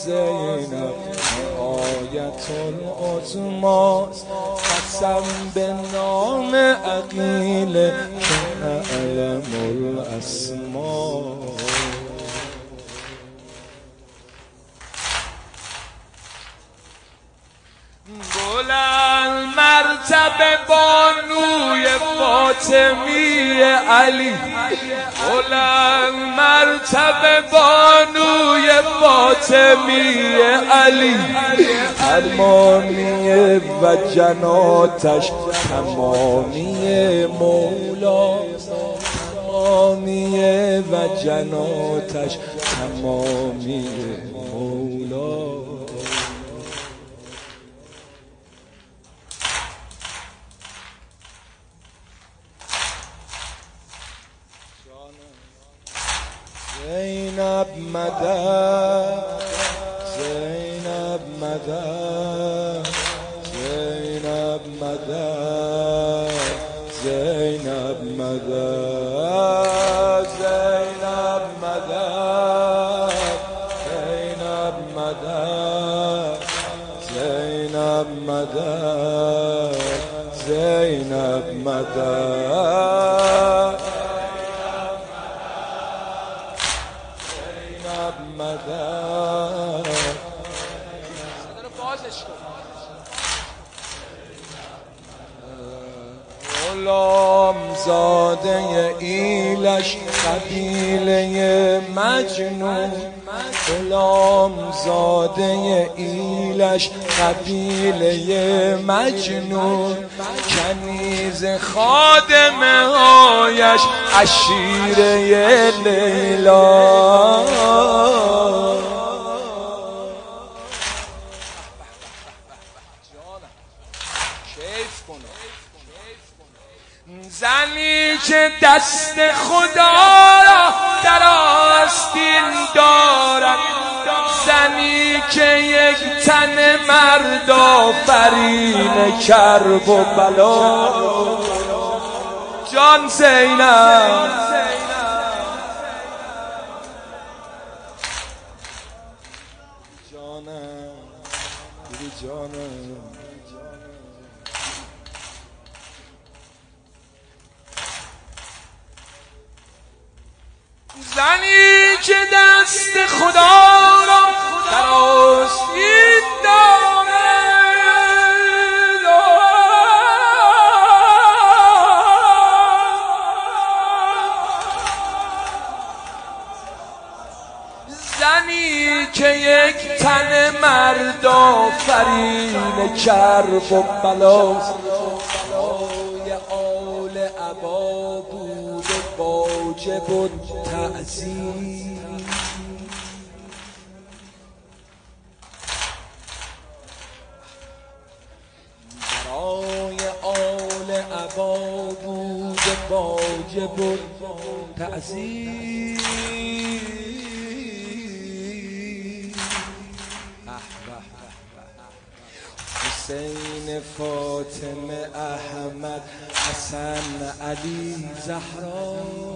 زینب آیت العظماست، قسم به نام عقیل که اعلم الاسما. بلند مرتبه بانوی فاطمی علی، بلند مرتبه بانوی فاطمی علی، تمامیه و جناتش تمامیه مولاست، تمامیه و جناتش تمامیه مولاست. زینب مدد، زینب مدد، زینب مدد، زینب مدد، زینب مدد، زینب مدد، زینب مدد، زینب مدد، مدد. غلام زاده ایلش قبیله مجنون، غلام زاده ایلش قبیله مجنون، کنیز خادمه هایش عشیره لیلا. زنی که دست خدا را در آستین دارد، زنی که یک تن مرد آفرین کرب و بلا. جان زینب، جانم جانم، زنی که دست خدا را در آستین دارد، زنی که یک تن مرد آفرین کرب و بلاست. بلای آل عبا بود واجب التعظیم، برای آل عبا بود واجب التعظیم. حسین، فاطمه، احمد، حسن، علی، زهرا،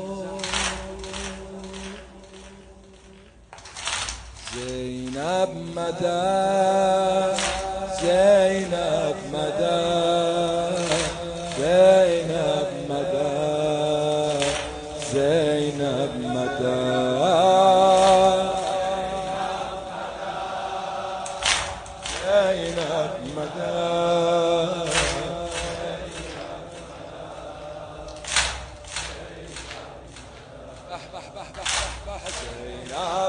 زینب مدد، زینب مدد، زینب مدد، زینب مدد، زینب مدد. زینب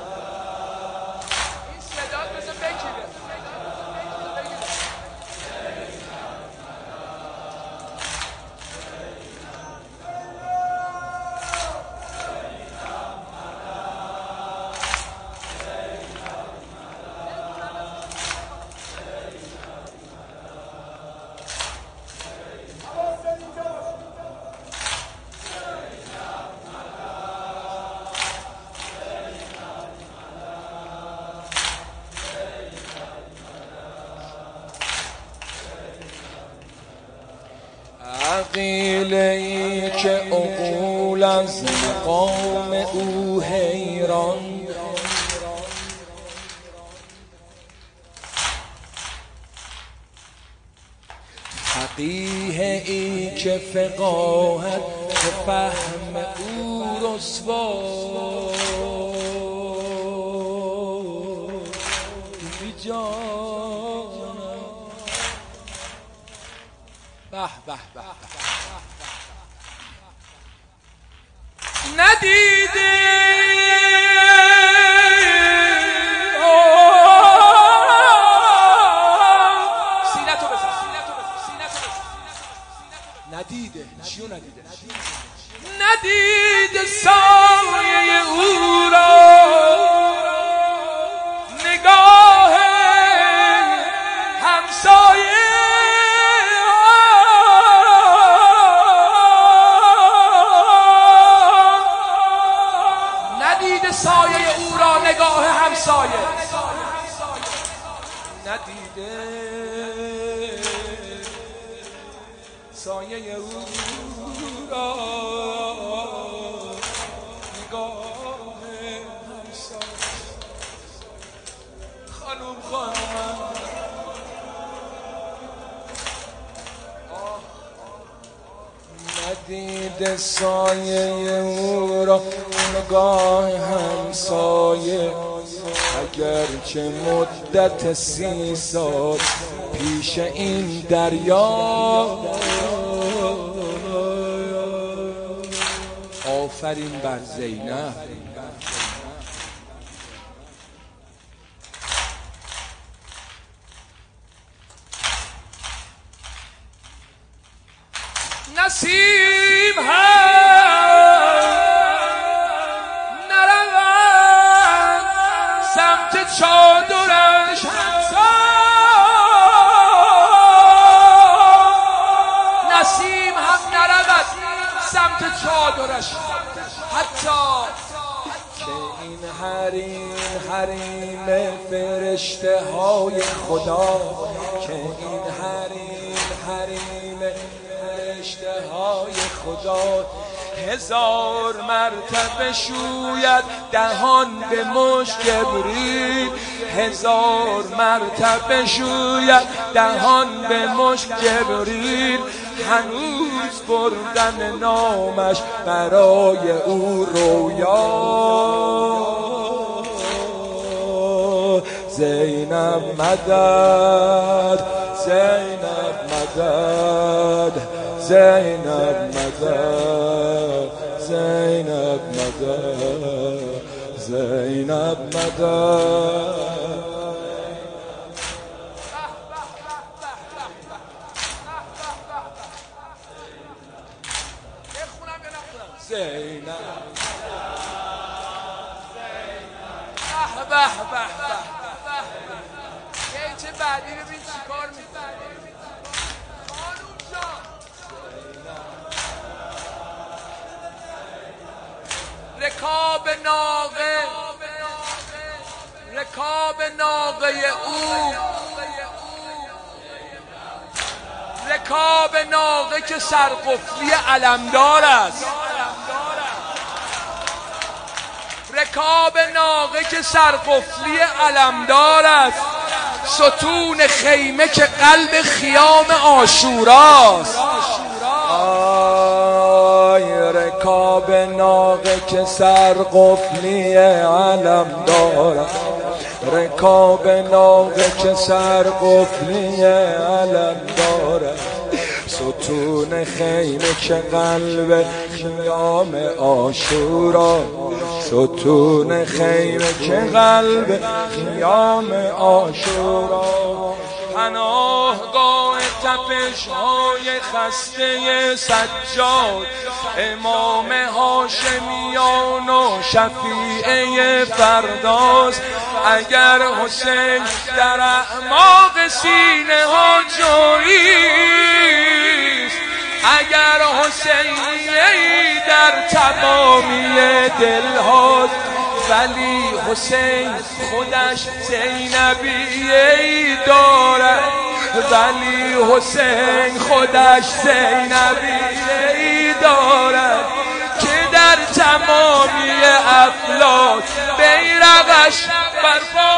عقیله‌ای که عقول از مقام او حیران، فقیه ای که فقاهت به فهم او رسوا بی جانم. به به به ندیده سینتو بزن ندیده چیو ندیده ندیده سایه او را نگاه همسایه سایه او را نگاه همسایه ندیده سایه او را نگاه همسایه. خانم ندیده سایه او را نگاه همسایه اگرچه مدت 30 سال پیش این دریا. آفرین بر زینب. نسیم نرود سمت چادرش نسیم هم نرود سمت چادرش حتی که این حریم فرشته های خدا که این حریم فرشته های خدا 1000 مرتبه شوید دهان به مشت جبریل 1000 مرتبه شوید دهان به مشت جبریل هنوز بردن نامش برای او رویا. زینب مدد زینب مدد زینب مدد زینب مدد زینب مدد. زینب به به به چه بعدی ببین چی کار میکنه خانوم جان. رکاب ناقه او رکاب ناقه که سرقفلی علمدار است رکاب ناقه که سرقفلی علمدار است ستون خیمه که قلب خیام عاشوراست. آی رکاب ناقه که سرقفلی علمدار است رکاب ناقه که سرقفلی علمدار است ستون خیمه که قلب خیام عاشورا ستون خیمه که قلب خیام عاشورا پناهگاه تپش های خسته سجاد امام هاشمیان و شفیعه فرداست. اگر حسین در اعماق سینه ها جاریست اگر حسینی در تمامی دل هاست ولی حسین خودش زینبیه‌ای دارد ولی حسین خودش زینبیه‌ای دارد که در تمامی افلاک بیرقش برپا.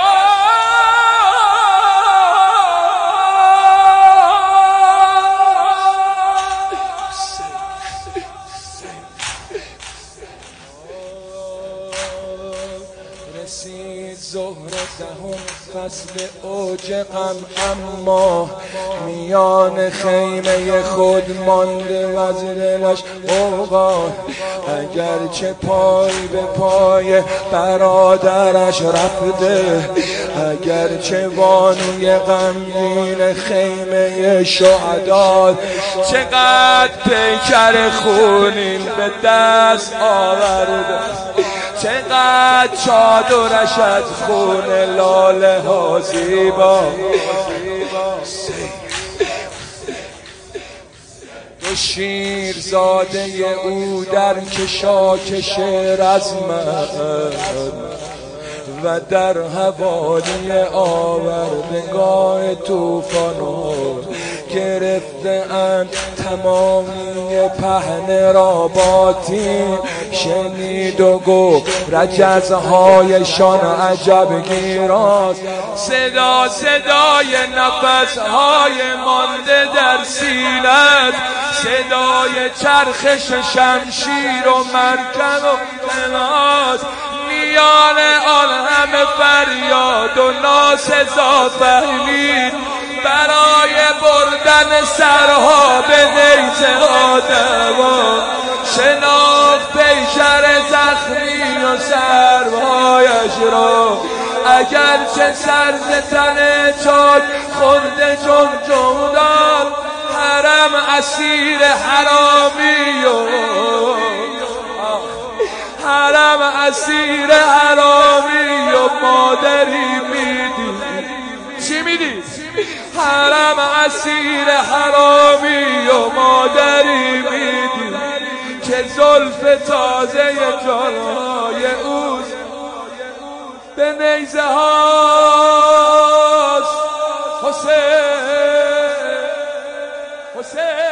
رسید ظهر دهم فصل اوج غم، اما میان خیمه خود مانده وزرش اوقات. اگرچه پای به پای برادرش رفته، اگرچه بانوی غمگین خیمه شهدا، چقدر پیکر خونین به دست آورده، چقدر چادرش از خون لاله ها زیبا. دو شیرزاده او در کشاکش رزمند و در حوالی آوردگاه توفانات گرفته اند تمامی پهن را باطین. شنید و گفت رجزهایشان عجب گیراست، صدا صدای نفسهای مانده در سینت، صدای چرخش شمشیر و مرکب و تناس. میان آن همه فریاد و ناسزا فهمید برای بردن سرها به نیزه ها دوا. شناخت پیکر زخمی و سرهایش را، اگرچه سر ز تن چاک خورده جمجم داد. حرم اسیر حرامی و حرم اسیر حرامی و مادری میدی. چی میدی؟ حرم اسیر حرامی و مادری میدی که زلف تازه جانهای اوست به نیزه هاست. حسین حسین